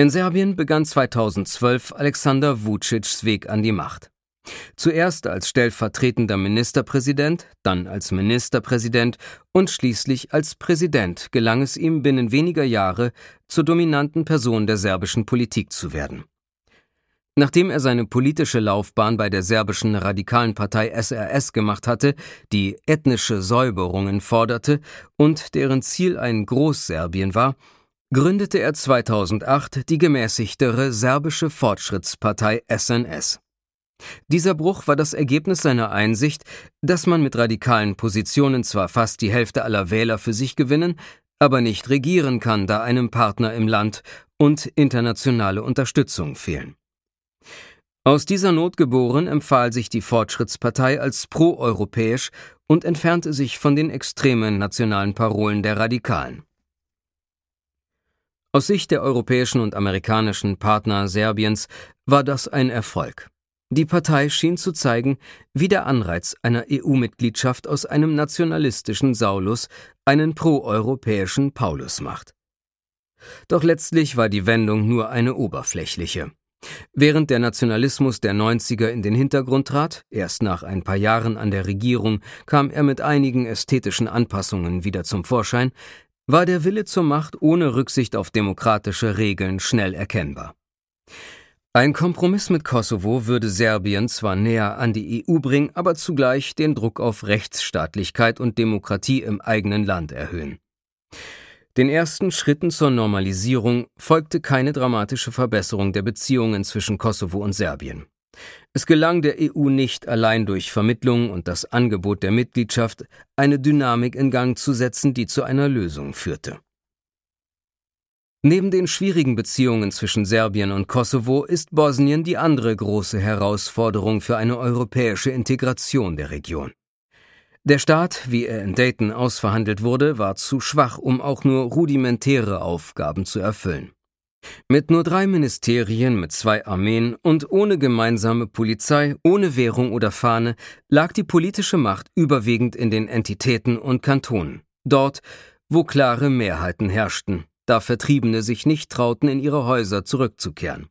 In Serbien begann 2012 Aleksandar Vučićs Weg an die Macht. Zuerst als stellvertretender Ministerpräsident, dann als Ministerpräsident und schließlich als Präsident gelang es ihm binnen weniger Jahre, zur dominanten Person der serbischen Politik zu werden. Nachdem er seine politische Laufbahn bei der serbischen radikalen Partei SRS gemacht hatte, die ethnische Säuberungen forderte und deren Ziel ein Großserbien war, gründete er 2008 die gemäßigtere serbische Fortschrittspartei SNS. Dieser Bruch war das Ergebnis seiner Einsicht, dass man mit radikalen Positionen zwar fast die Hälfte aller Wähler für sich gewinnen, aber nicht regieren kann, da einem Partner im Land und internationale Unterstützung fehlen. Aus dieser Not geboren empfahl sich die Fortschrittspartei als proeuropäisch und entfernte sich von den extremen nationalen Parolen der Radikalen. Aus Sicht der europäischen und amerikanischen Partner Serbiens war das ein Erfolg. Die Partei schien zu zeigen, wie der Anreiz einer EU-Mitgliedschaft aus einem nationalistischen Saulus einen proeuropäischen Paulus macht. Doch letztlich war die Wendung nur eine oberflächliche. Während der Nationalismus der 90er in den Hintergrund trat, erst nach ein paar Jahren an der Regierung kam er mit einigen ästhetischen Anpassungen wieder zum Vorschein, war der Wille zur Macht ohne Rücksicht auf demokratische Regeln schnell erkennbar. Ein Kompromiss mit Kosovo würde Serbien zwar näher an die EU bringen, aber zugleich den Druck auf Rechtsstaatlichkeit und Demokratie im eigenen Land erhöhen. Den ersten Schritten zur Normalisierung folgte keine dramatische Verbesserung der Beziehungen zwischen Kosovo und Serbien. Es gelang der EU nicht, allein durch Vermittlung und das Angebot der Mitgliedschaft eine Dynamik in Gang zu setzen, die zu einer Lösung führte. Neben den schwierigen Beziehungen zwischen Serbien und Kosovo ist Bosnien die andere große Herausforderung für eine europäische Integration der Region. Der Staat, wie er in Dayton ausverhandelt wurde, war zu schwach, um auch nur rudimentäre Aufgaben zu erfüllen. Mit nur 3 Ministerien, mit 2 Armeen und ohne gemeinsame Polizei, ohne Währung oder Fahne, lag die politische Macht überwiegend in den Entitäten und Kantonen, dort, wo klare Mehrheiten herrschten, da Vertriebene sich nicht trauten, in ihre Häuser zurückzukehren.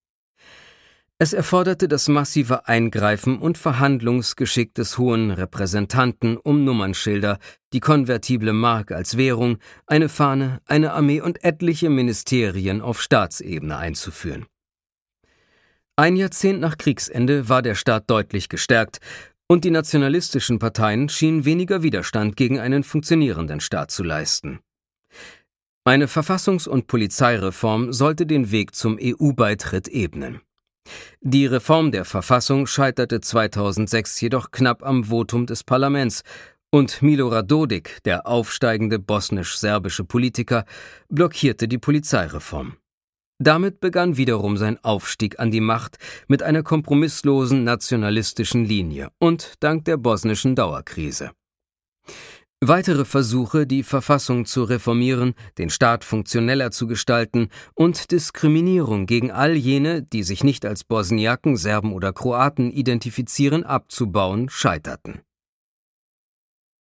Es erforderte das massive Eingreifen und Verhandlungsgeschick des hohen Repräsentanten um Nummernschilder, die konvertible Mark als Währung, eine Fahne, eine Armee und etliche Ministerien auf Staatsebene einzuführen. Ein Jahrzehnt nach Kriegsende war der Staat deutlich gestärkt und die nationalistischen Parteien schienen weniger Widerstand gegen einen funktionierenden Staat zu leisten. Eine Verfassungs- und Polizeireform sollte den Weg zum EU-Beitritt ebnen. Die Reform der Verfassung scheiterte 2006 jedoch knapp am Votum des Parlaments und Milorad Dodik, der aufsteigende bosnisch-serbische Politiker, blockierte die Polizeireform. Damit begann wiederum sein Aufstieg an die Macht mit einer kompromisslosen nationalistischen Linie und dank der bosnischen Dauerkrise. Weitere Versuche, die Verfassung zu reformieren, den Staat funktioneller zu gestalten und Diskriminierung gegen all jene, die sich nicht als Bosniaken, Serben oder Kroaten identifizieren, abzubauen, scheiterten.